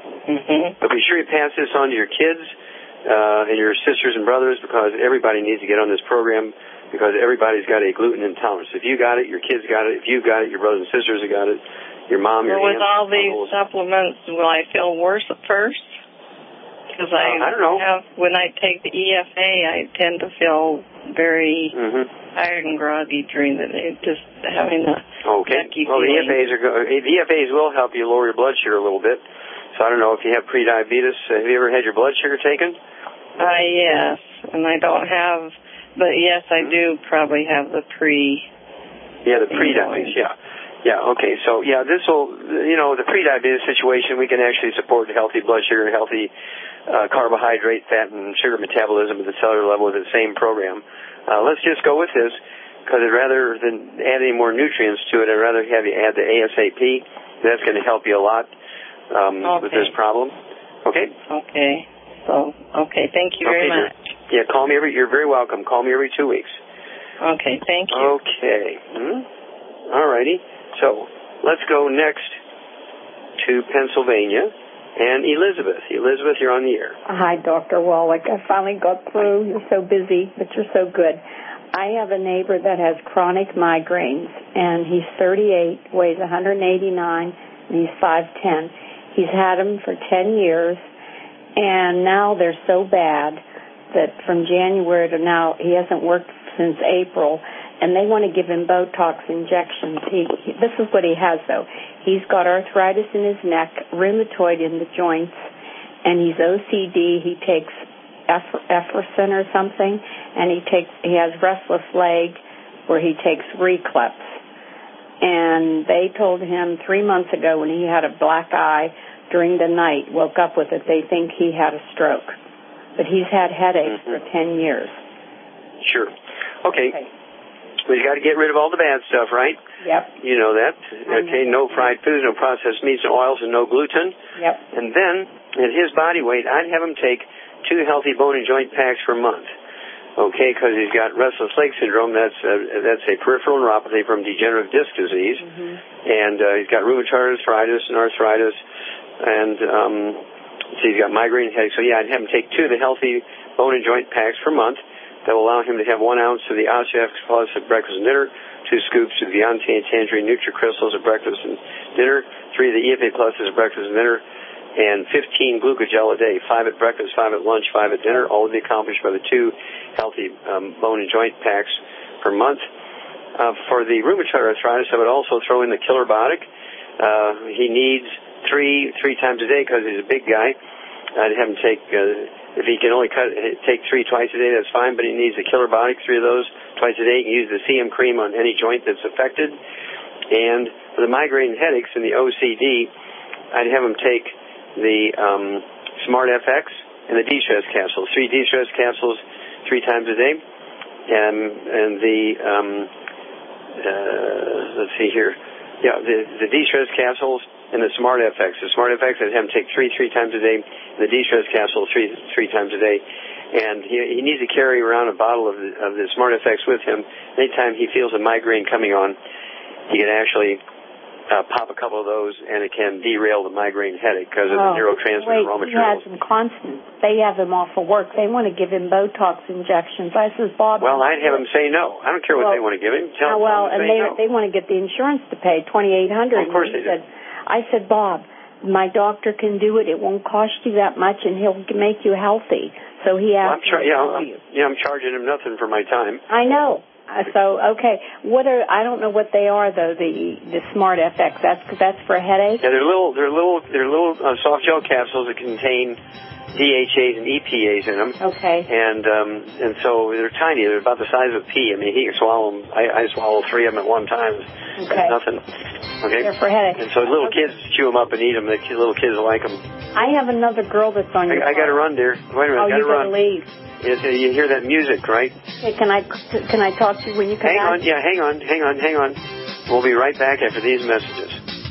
But be sure you pass this on to your kids and your sisters and brothers, because everybody needs to get on this program, because everybody's got a gluten intolerance. If you got it, your kids got it. If you've got it, your brothers and sisters have got it. Your mom, your aunts. With all these supplements, will I feel worse at first? Because I don't know. When I take the EFA, I tend to feel very tired and groggy during the day, just having a yucky feeling. The EFAs will help you lower your blood sugar a little bit. So I don't know if you have pre-diabetes. Have you ever had your blood sugar taken? Yes, and I don't have, but yes, I do probably have the pre. Yeah, the pre-diabetes, Yeah, okay. So, this will, the pre-diabetes situation, we can actually support healthy blood sugar and healthy carbohydrate, fat, and sugar metabolism at the cellular level with the same program. Let's just go with this, because rather than add any more nutrients to it, I'd rather have you add the ASAP. That's going to help you a lot with this problem. Okay? Okay. So, thank you very much. Yeah, call me you're very welcome. Call me every 2 weeks. Okay, thank you. Okay. All righty. So, let's go next to Pennsylvania and Elizabeth. Elizabeth, you're on the air. Hi, Dr. Wallach. I finally got through. You're so busy, but you're so good. I have a neighbor that has chronic migraines, and he's 38, weighs 189, and he's 5'10". He's had them for 10 years, and now they're so bad that from January to now, he hasn't worked since April, and they want to give him Botox injections. This is what he has, though. He's got arthritis in his neck, rheumatoid in the joints, and he's OCD. He takes Efferson or something, and he has restless leg where he takes Recleps. And they told him 3 months ago when he had a black eye during the night, woke up with it, they think he had a stroke. But he's had headaches for 10 years. Sure. Okay. Well, you got to get rid of all the bad stuff, right? Yep. You know that. Okay, no fried foods, no processed meats and oils, and no gluten. Yep. And then, at his body weight, I'd have him take 2 healthy bone and joint packs per month. Okay, because he's got restless leg syndrome. That's a peripheral neuropathy from degenerative disc disease. And he's got rheumatoid arthritis and arthritis. And so he's got migraine headaches. So, I'd have him take 2 of the healthy bone and joint packs per month. That will allow him to have 1 ounce of the Osteox Plus at breakfast and dinner, 2 scoops of the Viante and Tangerine Nutri-Crystals at breakfast and dinner, 3 of the EFA Pluses at breakfast and dinner, and 15 Glucogel a day, 5 at breakfast, 5 at lunch, 5 at dinner, all will be accomplished by the 2 healthy bone and joint packs per month. For the rheumatoid arthritis, I would also throw in the Killer Biotic. He needs 3 times a day because he's a big guy. I'd have him take... if he can only take 3 twice a day, that's fine, but he needs the Killer Biotic, 3 of those twice a day. He can use the CM cream on any joint that's affected. And for the migraine headaches and the OCD, I'd have him take the Smart FX and the D-Stress capsules, 3 D-Stress capsules 3 times a day. And the, let's see here. Yeah, the D-Stress capsules and the Smart FX. The Smart FX, I'd have him take 3 times a day. The D-Stress capsule 3 times a day. And he needs to carry around a bottle of the Smart FX with him. Anytime he feels a migraine coming on, he can actually pop a couple of those, and it can derail the migraine headache because of the neurotransmitter raw materials. He has them constant. They have him off of work. They want to give him Botox injections. I says, Bob... Well, I'd have him say no. I don't care what they want to give him. Tell him to say no. They want to get the insurance to pay $2,800. Well, of course they do. I said, Bob, my doctor can do it. It won't cost you that much, and he'll make you healthy. So he asked me to tell you. I'm charging him nothing for my time. I know. So, okay. I don't know what they are, though, the Smart FX. That's for a headache? Yeah, they're little soft gel capsules that contain DHAs and EPAs in them. Okay. And so they're tiny. They're about the size of a pea. I mean, he can swallow them. I swallow 3 of them at one time. Okay. Nothing. Okay. They're for headache. And so little kids chew them up and eat them. The little kids like them. I have another girl that's on your I got to run, dear. Wait a minute. Oh, you got to leave. is you hear that music, right? Hey, can I talk to you when you come back? Hang on. We'll be right back after these messages.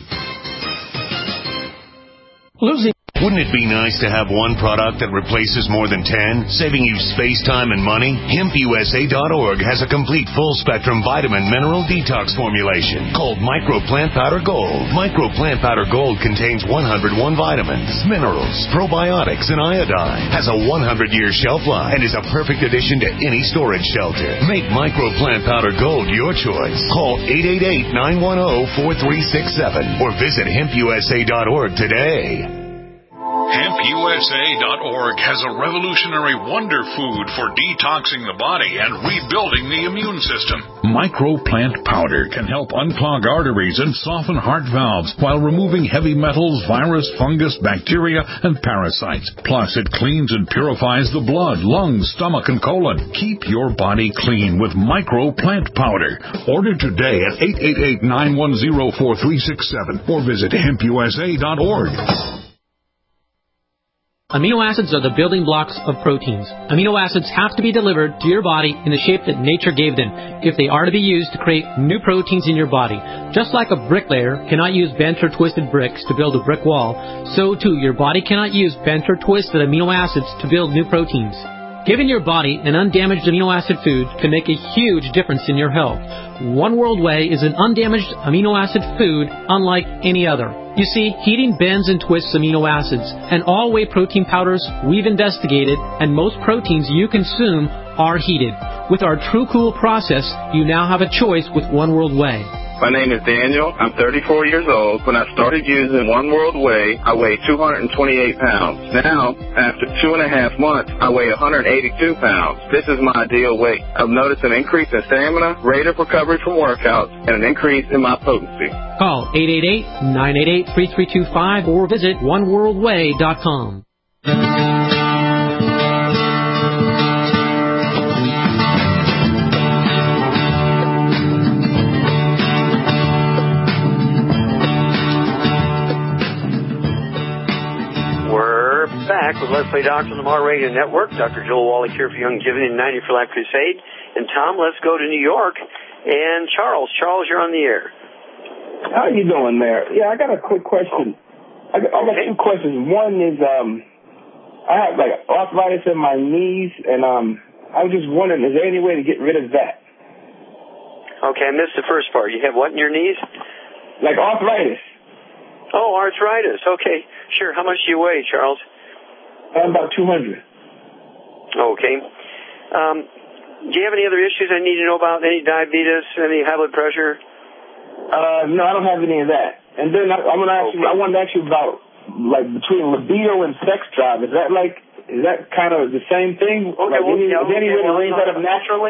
Wouldn't it be nice to have one product that replaces more than 10, saving you space, time, and money? HempUSA.org has a complete full-spectrum vitamin mineral detox formulation called Micro Plant Powder Gold. Micro Plant Powder Gold contains 101 vitamins, minerals, probiotics, and iodine. Has a 100-year shelf life and is a perfect addition to any storage shelter. Make Micro Plant Powder Gold your choice. Call 888-910-4367 or visit HempUSA.org today. HempUSA.org has a revolutionary wonder food for detoxing the body and rebuilding the immune system. Micro Plant Powder can help unclog arteries and soften heart valves while removing heavy metals, virus, fungus, bacteria, and parasites. Plus, it cleans and purifies the blood, lungs, stomach, and colon. Keep your body clean with Micro Plant Powder. Order today at 888-910-4367 or visit HempUSA.org. Amino acids are the building blocks of proteins. Amino acids have to be delivered to your body in the shape that nature gave them if they are to be used to create new proteins in your body. Just like a bricklayer cannot use bent or twisted bricks to build a brick wall, so too your body cannot use bent or twisted amino acids to build new proteins. Giving your body an undamaged amino acid food can make a huge difference in your health. One World Whey is an undamaged amino acid food unlike any other. You see, heating bends and twists amino acids, and all whey protein powders we've investigated, and most proteins you consume are heated. With our True Cool process, you now have a choice with One World Whey. My name is Daniel. I'm 34 years old. When I started using One World Whey, I weighed 228 pounds. Now, after 2.5 months, I weigh 182 pounds. This is my ideal weight. I've noticed an increase in stamina, rate of recovery from workouts, and an increase in my potency. Call 888-988-3325 or visit oneworldwhey.com. Back with Let's Play Doctor on the Mar Radio Network. Dr. Joel Wallach here for Youngevity and 90 for Life Crusade. And Tom, let's go to New York. And Charles, you're on the air. How are you doing there? Yeah, I got a quick question. I got two questions. One is I have like arthritis in my knees, and I was just wondering, is there any way to get rid of that? Okay, I missed the first part. You have what in your knees? Like arthritis. Oh, arthritis. Okay, sure. How much do you weigh, Charles? About 200. Okay. Do you have any other issues I need to know about? Any diabetes? Any high blood pressure? No, I don't have any of that. And then I wanted to ask you about, like, between libido and sex drive. Is that kind of the same thing? Okay, is there any way to raise that up naturally?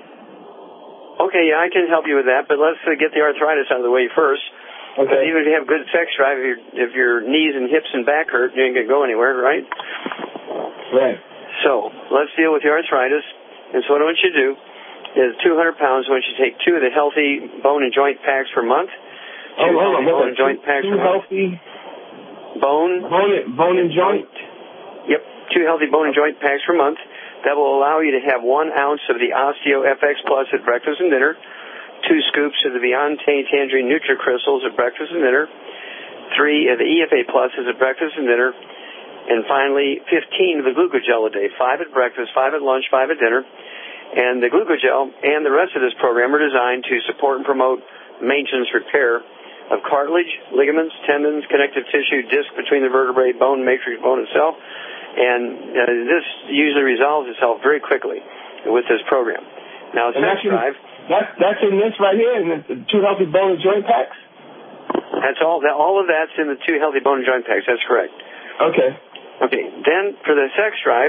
Okay, yeah, I can help you with that, but let's get the arthritis out of the way first. Okay. Even if you have good sex drive, if your knees and hips and back hurt, you ain't going to go anywhere, right? Right. So let's deal with the arthritis. And so what I want you to do is 200 pounds. I want you to take 2 of the healthy bone and joint packs per month. Hold on. Bone and joint packs per month. 2 healthy bone and joint. Yep, 2 healthy bone and joint packs per month. That will allow you to have 1 ounce of the Osteo FX Plus at breakfast and dinner. 2 scoops of the Beyond Tangerine NutriCrystals at breakfast and dinner, 3 of the EFA Pluses at breakfast and dinner, and finally 15 of the Glucogel a day, 5 at breakfast, 5 at lunch, 5 at dinner. And the Glucogel and the rest of this program are designed to support and promote maintenance repair of cartilage, ligaments, tendons, connective tissue, disc between the vertebrae, bone matrix, bone itself. And this usually resolves itself very quickly with this program. Now, sex drive. That's in this right here, in the 2 healthy bone and joint packs? That's all. All of that's in the 2 healthy bone and joint packs. That's correct. Okay. Then for the sex drive,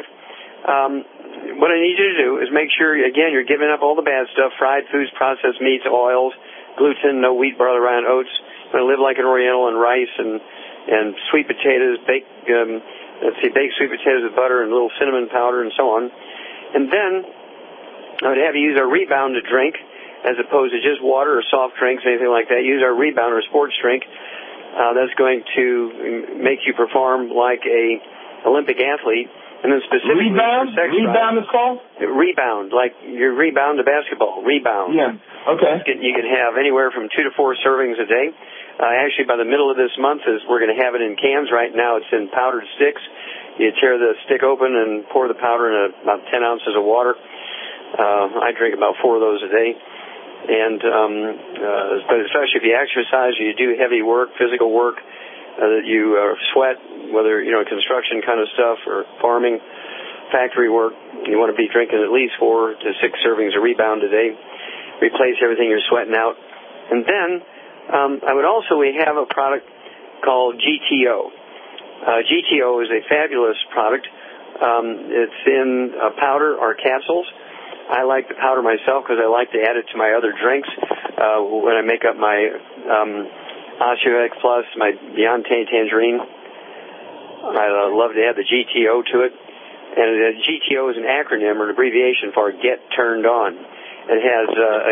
what I need you to do is make sure, again, you're giving up all the bad stuff, fried foods, processed meats, oils, gluten, no wheat, barley, rye, and oats. You're going to live like an Oriental and rice and sweet potatoes, baked sweet potatoes with butter and a little cinnamon powder and so on. And then I would have you use a rebounder drink as opposed to just water or soft drinks, anything like that. Use our rebounder sports drink. That's going to make you perform like a Olympic athlete. And then specifically Rebound? for sex Rebound drive, is called? Rebound, like you rebound to basketball. Rebound. Yeah. Okay. You can have anywhere from 2 to 4 servings a day. Actually, by the middle of this month, we're going to have it in cans. Right now, it's in powdered sticks. You tear the stick open and pour the powder in about 10 ounces of water. I drink about 4 of those a day. And but especially if you exercise, you do heavy work, physical work, that you sweat, whether construction kind of stuff or farming, factory work, you want to be drinking at least 4 to 6 servings of Rebound a day. Replace everything you're sweating out. And then we have a product called GTO. GTO is a fabulous product. It's in powder or capsules. I like the powder myself because I like to add it to my other drinks when I make up my Osteox Plus, my Beyond Tangerine. I love to add the GTO to it. And GTO is an acronym or an abbreviation for Get Turned On. It has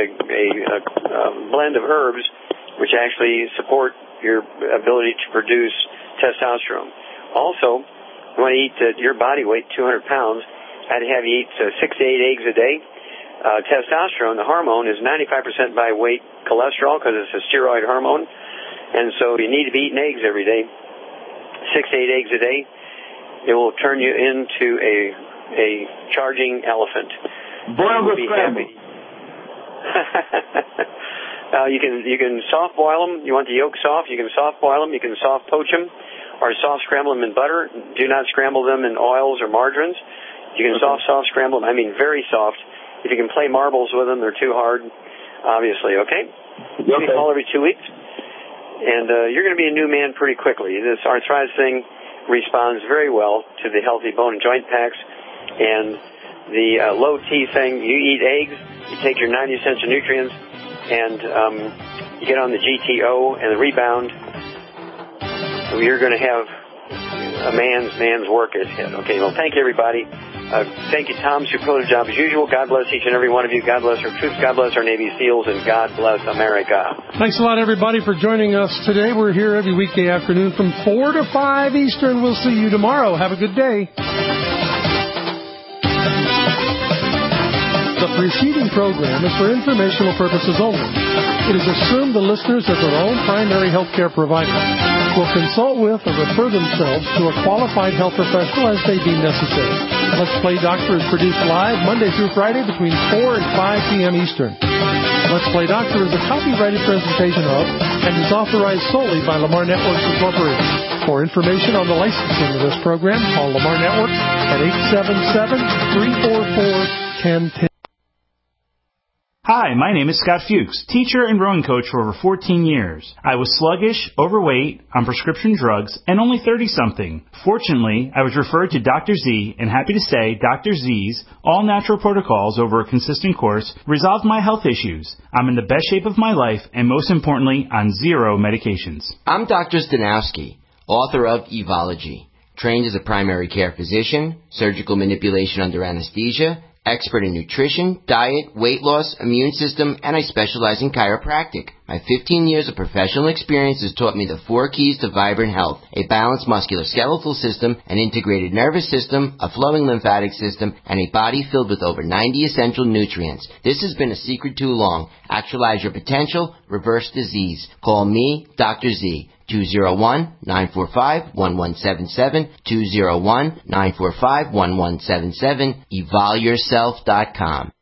a blend of herbs which actually support your ability to produce testosterone. Also, when you eat your body weight, 200 pounds, I'd have you eat 6 to 8 eggs a day. Testosterone, the hormone, is 95% by weight cholesterol because it's a steroid hormone. And so you need to be eating eggs every day, 6 to 8 eggs a day. It will turn you into a charging elephant. Boil or scramble? You can soft boil them. You want the yolk soft, you can soft boil them. You can soft poach them or soft scramble them in butter. Do not scramble them in oils or margarines. You can soft scramble them. I mean very soft. If you can play marbles with them, they're too hard, obviously, okay? You can call every 2 weeks. And you're going to be a new man pretty quickly. This arthritis thing responds very well to the healthy bone and joint packs. And the low T thing, you eat eggs, you take your 90 essential nutrients, and you get on the GTO and the Rebound. You're going to have a man's work ahead. Okay, well, thank you, everybody. Thank you, Tom. Superlative job as usual. God bless each and every one of you. God bless our troops. God bless our Navy SEALs. And God bless America. Thanks a lot, everybody, for joining us today. We're here every weekday afternoon from 4 to 5 Eastern. We'll see you tomorrow. Have a good day. The preceding program is for informational purposes only. It is assumed the listeners of their own primary health care provider will consult with or refer themselves to a qualified health professional as they deem necessary. Let's Play Doctor is produced live Monday through Friday between 4 and 5 p.m. Eastern. Let's Play Doctor is a copyrighted presentation of and is authorized solely by Lamar Networks Incorporated. For information on the licensing of this program, call Lamar Networks at 877-344-1010. Hi, my name is Scott Fuchs, teacher and rowing coach for over 14 years. I was sluggish, overweight, on prescription drugs, and only 30-something. Fortunately, I was referred to Dr. Z, and happy to say Dr. Z's all-natural protocols over a consistent course resolved my health issues. I'm in the best shape of my life, and most importantly, on 0 medications. I'm Dr. Stanowski, author of Evology, trained as a primary care physician, surgical manipulation under anesthesia, expert in nutrition, diet, weight loss, immune system, and I specialize in chiropractic. My 15 years of professional experience has taught me the 4 keys to vibrant health: a balanced musculoskeletal system, an integrated nervous system, a flowing lymphatic system, and a body filled with over 90 essential nutrients. This has been a secret too long. Actualize your potential, reverse disease. Call me, Dr. Z. 201-945-1177, 201-945-1177, evolyourself.com.